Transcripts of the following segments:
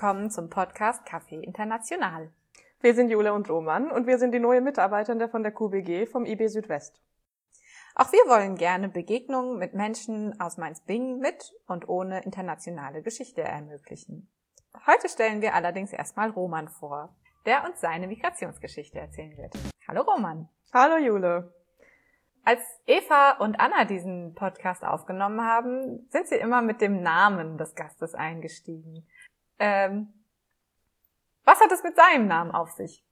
willkommen zum Podcast Café International. Wir sind Jule und Roman und wir sind die neuen Mitarbeitende von der QBG vom IB Südwest. Auch wir wollen gerne Begegnungen mit Menschen aus Mainz-Bingen mit und ohne internationale Geschichte ermöglichen. Heute stellen wir allerdings erstmal Roman vor, der uns seine Migrationsgeschichte erzählen wird. Hallo Roman. Hallo Jule. Als Eva und Anna diesen Podcast aufgenommen haben, sind sie immer mit dem Namen des Gastes eingestiegen. Was hat es mit seinem Namen auf sich?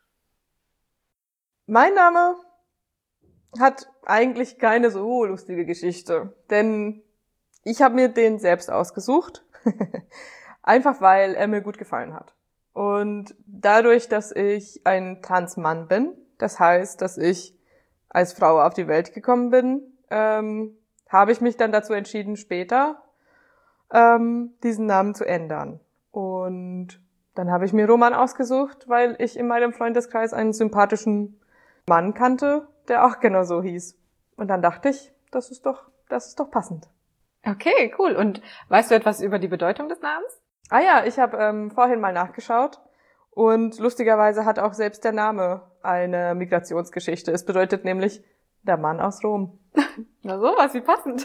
Mein Name hat eigentlich keine so lustige Geschichte, denn ich habe mir den selbst ausgesucht, einfach weil er mir gut gefallen hat. Und dadurch, dass ich ein Transmann bin, das heißt, dass ich als Frau auf die Welt gekommen bin, habe ich mich dann dazu entschieden, später diesen Namen zu ändern. Und dann habe ich mir Roman ausgesucht, weil ich in meinem Freundeskreis einen sympathischen Mann kannte, der auch genau so hieß. Und dann dachte ich, das ist doch passend. Okay, cool. Und weißt du etwas über die Bedeutung des Namens? Ah ja, ich habe vorhin mal nachgeschaut und lustigerweise hat auch selbst der Name eine Migrationsgeschichte. Es bedeutet nämlich der Mann aus Rom. Na sowas, wie passend.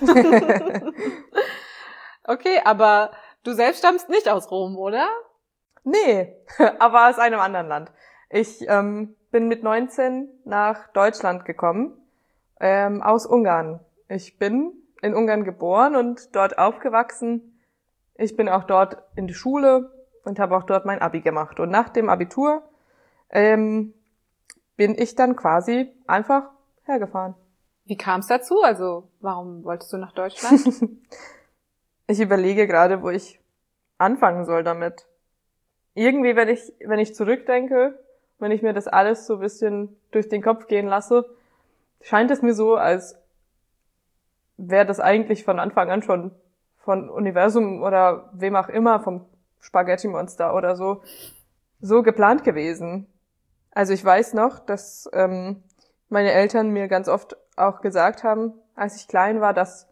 Okay, aber du selbst stammst nicht aus Rom, oder? Nee, aber aus einem anderen Land. Ich bin mit 19 nach Deutschland gekommen, aus Ungarn. Ich bin in Ungarn geboren und dort aufgewachsen. Ich bin auch dort in die Schule und habe auch dort mein Abi gemacht. Und nach dem Abitur bin ich dann quasi einfach hergefahren. Wie kam es dazu? Also, warum wolltest du nach Deutschland? Ich überlege gerade, wo ich anfangen soll damit. Irgendwie, wenn ich zurückdenke, wenn ich mir das alles so ein bisschen durch den Kopf gehen lasse, scheint es mir so, als wäre das eigentlich von Anfang an schon von Universum oder wem auch immer, vom Spaghetti-Monster oder so geplant gewesen. Also ich weiß noch, dass meine Eltern mir ganz oft auch gesagt haben, als ich klein war, dass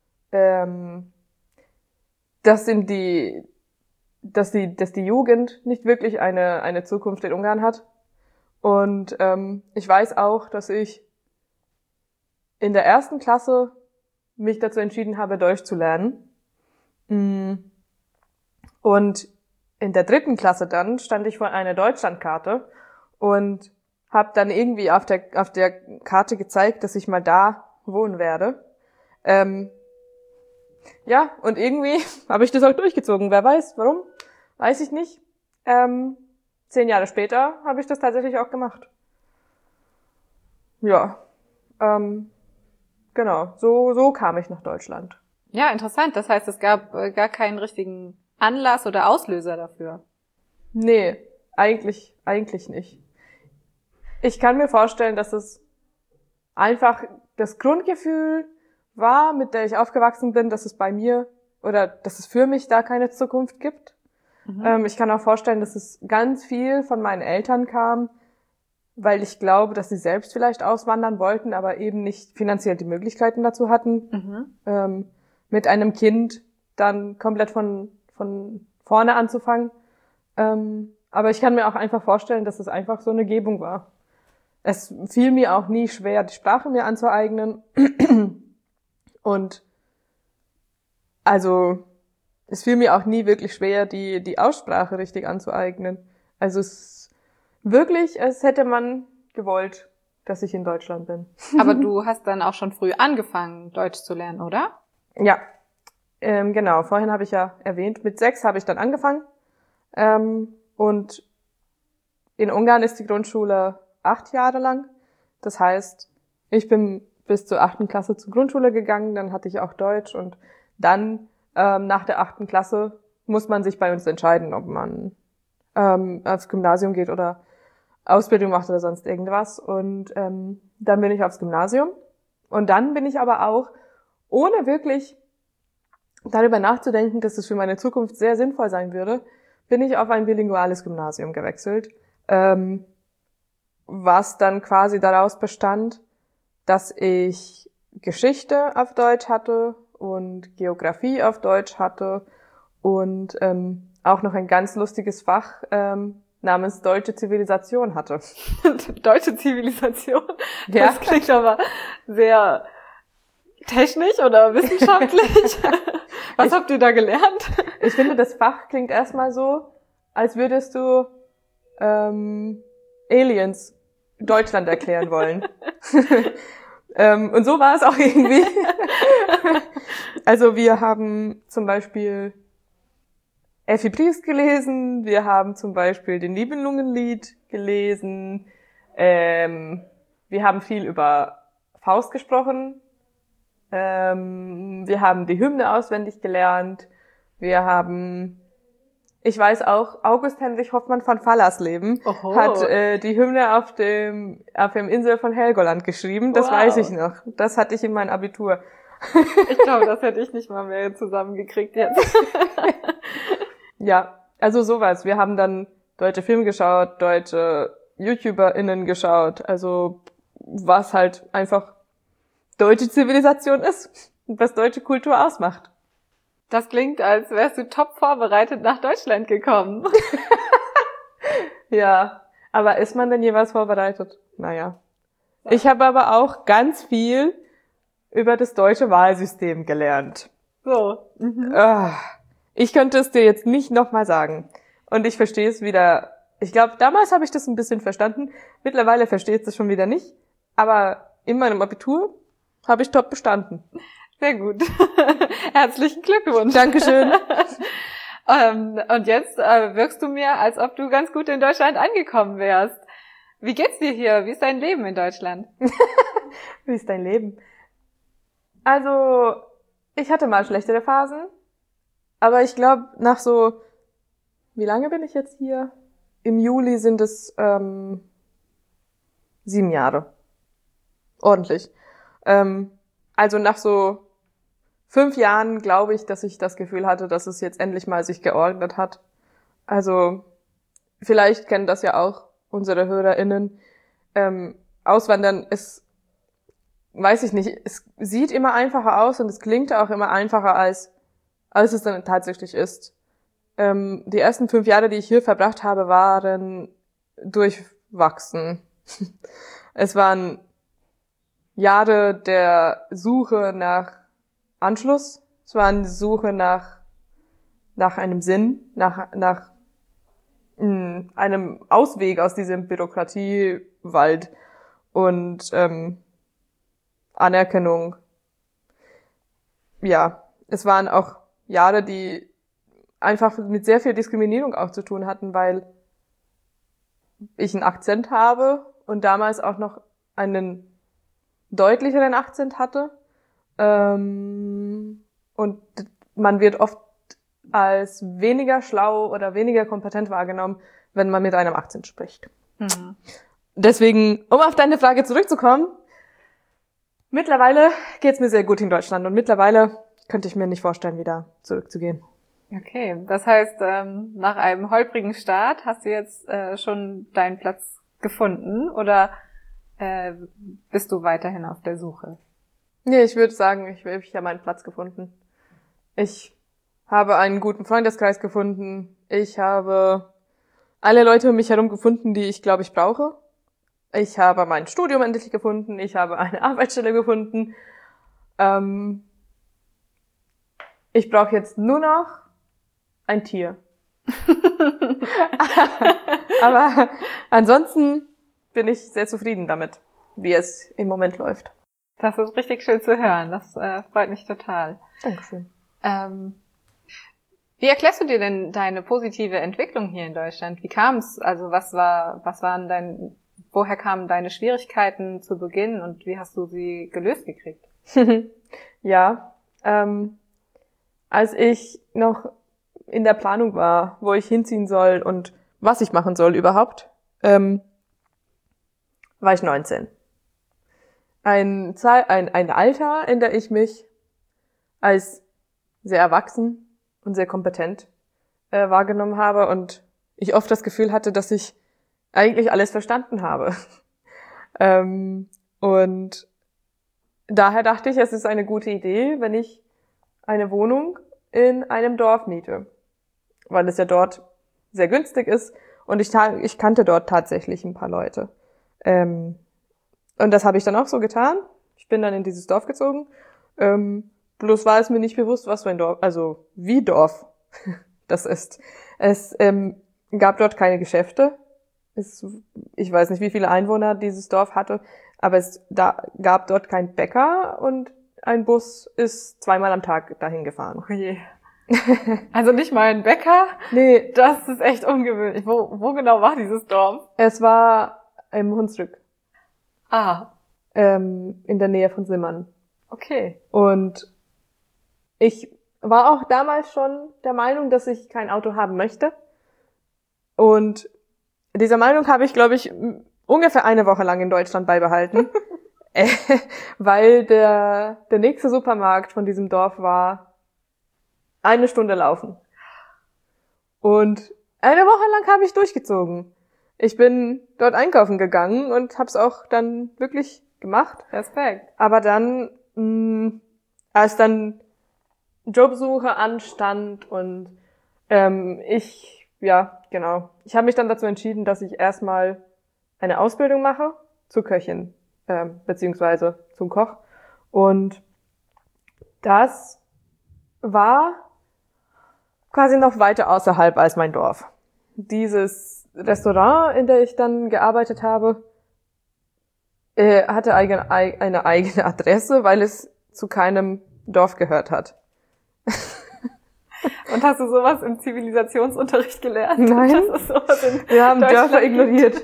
die Jugend nicht wirklich eine Zukunft in Ungarn hat. Und ich weiß auch, dass ich in der 1. Klasse mich dazu entschieden habe, Deutsch zu lernen. Und in der 3. Klasse dann stand ich vor einer Deutschlandkarte und habe dann irgendwie auf der Karte gezeigt, dass ich mal da wohnen werde. Ja, und irgendwie habe ich das auch durchgezogen. Wer weiß, warum? Weiß ich nicht. 10 Jahre später habe ich das tatsächlich auch gemacht. Ja, genau, so kam ich nach Deutschland. Ja, interessant. Das heißt, es gab gar keinen richtigen Anlass oder Auslöser dafür. Nee, eigentlich nicht. Ich kann mir vorstellen, dass es einfach das Grundgefühl war, mit der ich aufgewachsen bin, dass es bei mir oder dass es für mich da keine Zukunft gibt. Mhm. Ich kann auch vorstellen, dass es ganz viel von meinen Eltern kam, weil ich glaube, dass sie selbst vielleicht auswandern wollten, aber eben nicht finanziell die Möglichkeiten dazu hatten, mit einem Kind dann komplett von vorne anzufangen. Aber ich kann mir auch einfach vorstellen, dass es einfach so eine Gebung war. Es fiel mir auch nie schwer, die Sprache mir anzueignen. Und also es fiel mir auch nie wirklich schwer, die Aussprache richtig anzueignen. Also es hätte man gewollt, dass ich in Deutschland bin. Aber du hast dann auch schon früh angefangen, Deutsch zu lernen, oder? Ja, genau. Vorhin habe ich ja erwähnt, mit 6 habe ich dann angefangen. Und in Ungarn ist die Grundschule 8 Jahre lang. Das heißt, ich bin bis zur 8. Klasse zur Grundschule gegangen, dann hatte ich auch Deutsch und dann nach der 8. Klasse muss man sich bei uns entscheiden, ob man aufs Gymnasium geht oder Ausbildung macht oder sonst irgendwas. Und dann bin ich aufs Gymnasium. Und dann bin ich aber auch, ohne wirklich darüber nachzudenken, dass es für meine Zukunft sehr sinnvoll sein würde, bin ich auf ein bilinguales Gymnasium gewechselt, was dann quasi daraus bestand, dass ich Geschichte auf Deutsch hatte und Geografie auf Deutsch hatte und auch noch ein ganz lustiges Fach namens Deutsche Zivilisation hatte. Deutsche Zivilisation? Ja. Das klingt aber sehr technisch oder wissenschaftlich. Was habt ihr da gelernt? Ich finde, das Fach klingt erstmal so, als würdest du Aliens Deutschland erklären wollen. Und so war es auch irgendwie. Also wir haben zum Beispiel Effi Briest gelesen, wir haben zum Beispiel den Nibelungenlied gelesen, wir haben viel über Faust gesprochen, wir haben die Hymne auswendig gelernt, wir haben, ich weiß auch, August Hendrik Hoffmann von Fallersleben hat die Hymne auf dem Insel von Helgoland geschrieben, das weiß ich noch, das hatte ich in meinem Abitur. Ich glaube, das hätte ich nicht mal mehr zusammengekriegt jetzt. Ja, also sowas. Wir haben dann deutsche Filme geschaut, deutsche YouTuberInnen geschaut, also was halt einfach deutsche Zivilisation ist und was deutsche Kultur ausmacht. Das klingt, als wärst du top vorbereitet nach Deutschland gekommen. Ja, aber ist man denn jeweils vorbereitet? Naja. Ich habe aber auch ganz viel über das deutsche Wahlsystem gelernt. So. Ich könnte es dir jetzt nicht nochmal sagen. Und ich verstehe es wieder. Ich glaube, damals habe ich das ein bisschen verstanden. Mittlerweile verstehe ich es schon wieder nicht. Aber in meinem Abitur habe ich top bestanden. Sehr gut. Herzlichen Glückwunsch. Dankeschön. Und jetzt wirkst du mir, als ob du ganz gut in Deutschland angekommen wärst. Wie geht's dir hier? Wie ist dein Leben in Deutschland? Wie ist dein Leben? Also, ich hatte mal schlechtere Phasen. Aber ich glaube, nach so, wie lange bin ich jetzt hier? Im Juli sind es 7 Jahre. Ordentlich. Also nach so 5 Jahren glaube ich, dass ich das Gefühl hatte, dass es jetzt endlich mal sich geordnet hat. Also vielleicht kennen das ja auch unsere HörerInnen. Auswandern ist, weiß ich nicht, es sieht immer einfacher aus und es klingt auch immer einfacher, als es dann tatsächlich ist. Die ersten 5 Jahre, die ich hier verbracht habe, waren durchwachsen. Es waren Jahre der Suche nach Anschluss. Es waren Suche nach einem Sinn, nach einem Ausweg aus diesem Bürokratiewald und Anerkennung. Ja, es waren auch Jahre, die einfach mit sehr viel Diskriminierung auch zu tun hatten, weil ich einen Akzent habe und damals auch noch einen deutlicheren Akzent hatte. Und man wird oft als weniger schlau oder weniger kompetent wahrgenommen, wenn man mit einem Akzent spricht. Mhm. Deswegen, um auf deine Frage zurückzukommen, mittlerweile geht's mir sehr gut in Deutschland und mittlerweile könnte ich mir nicht vorstellen, wieder zurückzugehen. Okay, das heißt, nach einem holprigen Start hast du jetzt schon deinen Platz gefunden oder bist du weiterhin auf der Suche? Nee, ich würde sagen, ich habe meinen Platz gefunden. Ich habe einen guten Freundeskreis gefunden. Ich habe alle Leute um mich herum gefunden, die ich, glaube ich, brauche. Ich habe mein Studium endlich gefunden. Ich habe eine Arbeitsstelle gefunden. Ich brauche jetzt nur noch ein Tier. Aber ansonsten bin ich sehr zufrieden damit, wie es im Moment läuft. Das ist richtig schön zu hören. Das freut mich total. Dankeschön. Wie erklärst du dir denn deine positive Entwicklung hier in Deutschland? Wie kam es? Also woher kamen deine Schwierigkeiten zu Beginn und wie hast du sie gelöst gekriegt? Ja, als ich noch in der Planung war, wo ich hinziehen soll und was ich machen soll überhaupt, war ich 19. Ein Alter, in der ich mich als sehr erwachsen und sehr kompetent wahrgenommen habe und ich oft das Gefühl hatte, dass ich eigentlich alles verstanden habe. Und daher dachte ich, es ist eine gute Idee, wenn ich eine Wohnung in einem Dorf miete. weil es ja dort sehr günstig ist. Und ich kannte dort tatsächlich ein paar Leute. Und das habe ich dann auch so getan. Ich bin dann in dieses Dorf gezogen. Bloß war es mir nicht bewusst, was für ein Dorf, also wie Dorf das ist. Es gab dort keine Geschäfte. Ich weiß nicht, wie viele Einwohner dieses Dorf hatte, aber gab dort keinen Bäcker und ein Bus ist 2-mal am Tag dahin gefahren. Oh je. Also nicht mal ein Bäcker? Nee. Das ist echt ungewöhnlich. Wo genau war dieses Dorf? Es war im Hunsrück. Ah. In der Nähe von Simmern. Okay. Und ich war auch damals schon der Meinung, dass ich kein Auto haben möchte. Und dieser Meinung habe ich, glaube ich, ungefähr eine Woche lang in Deutschland beibehalten. Weil der nächste Supermarkt von diesem Dorf war 1 Stunde laufen. Und eine Woche lang habe ich durchgezogen. Ich bin dort einkaufen gegangen und habe es auch dann wirklich gemacht. Respekt. Aber dann, als dann Jobsuche anstand und ich habe mich dann dazu entschieden, dass ich erstmal eine Ausbildung mache zur Köchin, beziehungsweise zum Koch. Und das war quasi noch weiter außerhalb als mein Dorf. Dieses Restaurant, in der ich dann gearbeitet habe, hatte eine eigene Adresse, weil es zu keinem Dorf gehört hat. Und hast du sowas im Zivilisationsunterricht gelernt? Nein, wir haben Dörfer ignoriert.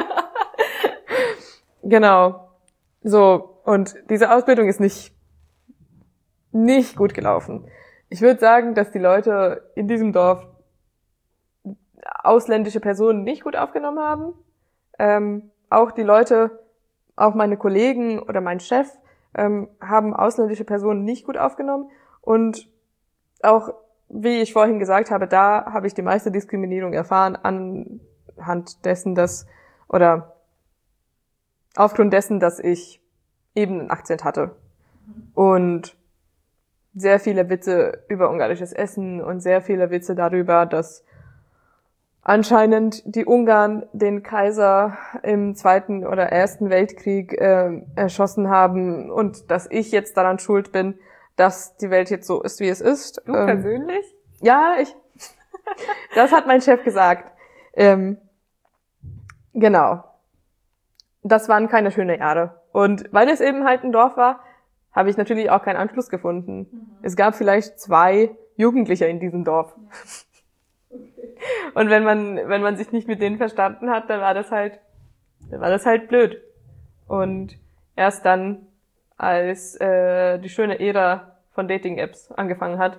Genau. So, und diese Ausbildung ist nicht gut gelaufen. Ich würde sagen, dass die Leute in diesem Dorf ausländische Personen nicht gut aufgenommen haben. Auch die Leute, auch meine Kollegen oder mein Chef haben ausländische Personen nicht gut aufgenommen. Und auch, wie ich vorhin gesagt habe, da habe ich die meiste Diskriminierung erfahren anhand dessen, aufgrund dessen, dass ich eben einen Akzent hatte. Und sehr viele Witze über ungarisches Essen und sehr viele Witze darüber, dass anscheinend die Ungarn den Kaiser im 2. oder 1. Weltkrieg erschossen haben und dass ich jetzt daran schuld bin, dass die Welt jetzt so ist, wie es ist. Du persönlich? Ja, das hat mein Chef gesagt. Genau. Das waren keine schönen Jahre. Und weil es eben halt ein Dorf war, habe ich natürlich auch keinen Anschluss gefunden. Mhm. Es gab vielleicht 2 Jugendliche in diesem Dorf. Okay. Und wenn man sich nicht mit denen verstanden hat, dann war das halt blöd. Und erst dann, als die schöne Ära von Dating-Apps angefangen hat,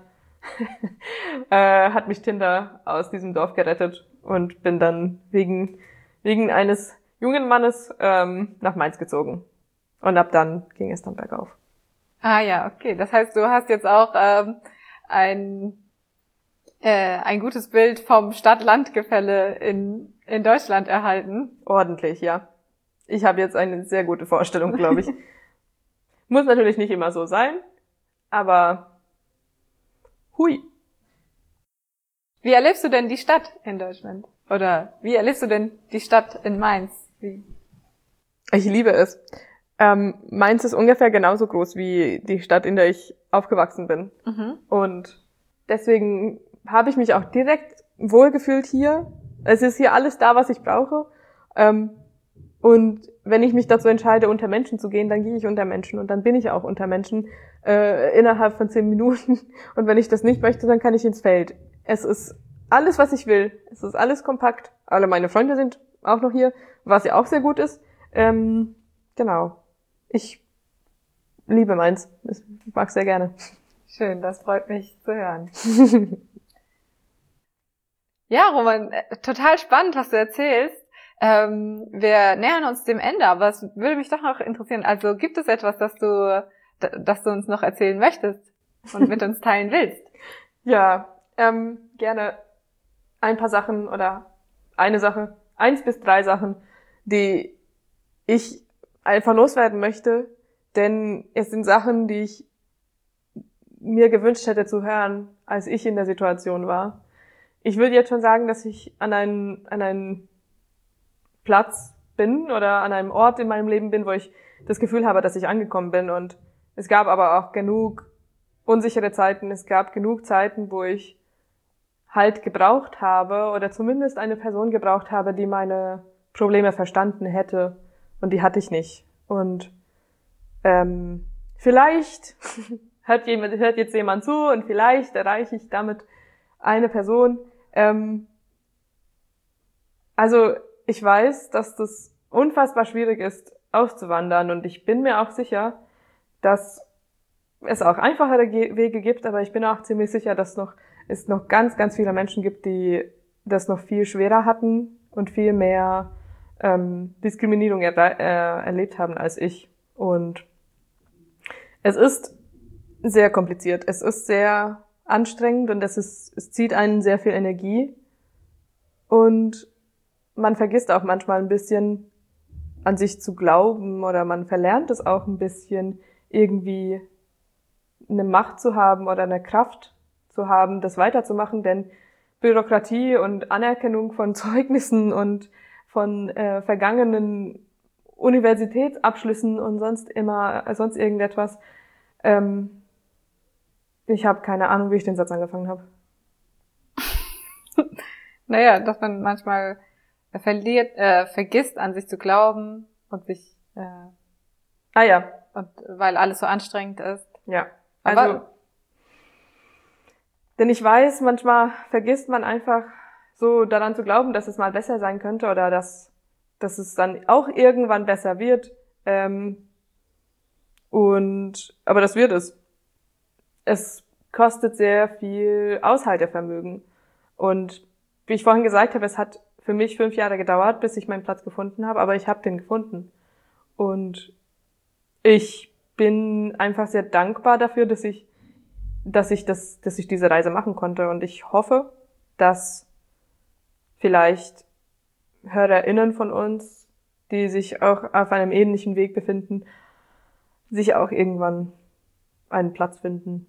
hat mich Tinder aus diesem Dorf gerettet und bin dann wegen eines jungen Mannes nach Mainz gezogen. Und ab dann ging es dann bergauf. Ah ja, okay. Das heißt, du hast jetzt auch ein gutes Bild vom Stadt-Land-Gefälle in Deutschland erhalten. Ordentlich, ja. Ich habe jetzt eine sehr gute Vorstellung, glaube ich. Muss natürlich nicht immer so sein, aber hui. Wie erlebst du denn die Stadt in Deutschland? Oder wie erlebst du denn die Stadt in Mainz? Ich liebe es. Mainz ist ungefähr genauso groß wie die Stadt, in der ich aufgewachsen bin. Mhm. Und deswegen habe ich mich auch direkt wohlgefühlt hier. Es ist hier alles da, was ich brauche. Und wenn ich mich dazu entscheide, unter Menschen zu gehen, dann gehe ich unter Menschen und dann bin ich auch unter Menschen innerhalb von 10 Minuten. Und wenn ich das nicht möchte, dann kann ich ins Feld. Es ist alles, was ich will. Es ist alles kompakt. Alle meine Freunde sind auch noch hier, was ja auch sehr gut ist. Genau. Ich liebe Mainz. Ich mag es sehr gerne. Schön, das freut mich zu hören. Ja, Roman, total spannend, was du erzählst. Wir nähern uns dem Ende, aber es würde mich doch noch interessieren. Also gibt es etwas, das du uns noch erzählen möchtest und mit uns teilen willst? Ja, gerne ein paar Sachen oder eine Sache, 1 bis 3 Sachen, die ich einfach loswerden möchte, denn es sind Sachen, die ich mir gewünscht hätte zu hören, als ich in der Situation war. ich würde jetzt schon sagen, dass ich an einen Platz bin oder an einem Ort in meinem Leben bin, wo ich das Gefühl habe, dass ich angekommen bin. Und es gab aber auch genug unsichere Zeiten. Es gab genug Zeiten, wo ich Halt gebraucht habe oder zumindest eine Person gebraucht habe, die meine Probleme verstanden hätte. Und die hatte ich nicht. Und vielleicht hört jetzt jemand zu und vielleicht erreiche ich damit eine Person. Also ich weiß, dass das unfassbar schwierig ist, auszuwandern. Und ich bin mir auch sicher, dass es auch einfachere Wege gibt, aber ich bin auch ziemlich sicher, dass es noch ganz, ganz viele Menschen gibt, die das noch viel schwerer hatten und viel mehr Diskriminierung erlebt haben als ich. Und es ist sehr kompliziert. Es ist sehr anstrengend und es zieht einen sehr viel Energie. Und man vergisst auch manchmal ein bisschen an sich zu glauben oder man verlernt es auch ein bisschen, irgendwie eine Macht zu haben oder eine Kraft zu haben, das weiterzumachen, denn Bürokratie und Anerkennung von Zeugnissen und von vergangenen Universitätsabschlüssen und sonst irgendetwas. Ich habe keine Ahnung, wie ich den Satz angefangen habe. Naja, dass man manchmal vergisst, an sich zu glauben und sich und weil alles so anstrengend ist. Ja. Also, denn ich weiß, manchmal vergisst man einfach so daran zu glauben, dass es mal besser sein könnte oder dass es dann auch irgendwann besser wird. Aber das wird es. Es kostet sehr viel Aushaltevermögen. Und wie ich vorhin gesagt habe, es hat für mich 5 Jahre gedauert, bis ich meinen Platz gefunden habe, aber ich habe den gefunden. Und ich bin einfach sehr dankbar dafür, dass ich diese Reise machen konnte. Und ich hoffe, dass vielleicht HörerInnen von uns, die sich auch auf einem ähnlichen Weg befinden, sich auch irgendwann einen Platz finden.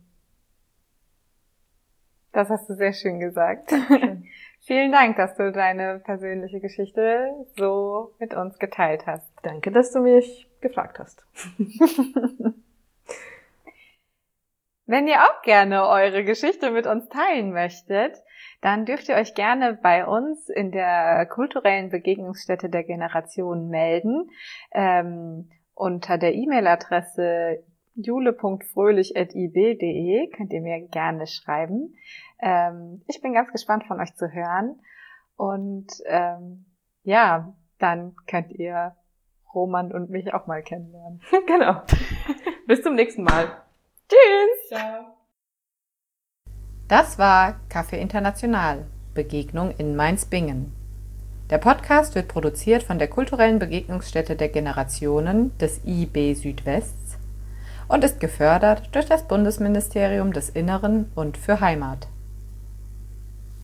Das hast du sehr schön gesagt. Schön. Vielen Dank, dass du deine persönliche Geschichte so mit uns geteilt hast. Danke, dass du mich gefragt hast. Wenn ihr auch gerne eure Geschichte mit uns teilen möchtet, dann dürft ihr euch gerne bei uns in der kulturellen Begegnungsstätte der Generationen melden. Unter der E-Mail-Adresse jule.fröhlich@ib.de könnt ihr mir gerne schreiben. Ich bin ganz gespannt von euch zu hören. Und dann könnt ihr Roman und mich auch mal kennenlernen. Genau. Bis zum nächsten Mal. Tschüss! Ciao. Das war Café International, Begegnung in Mainz-Bingen. Der Podcast wird produziert von der kulturellen Begegnungsstätte der Generationen des IB Südwests und ist gefördert durch das Bundesministerium des Inneren und für Heimat.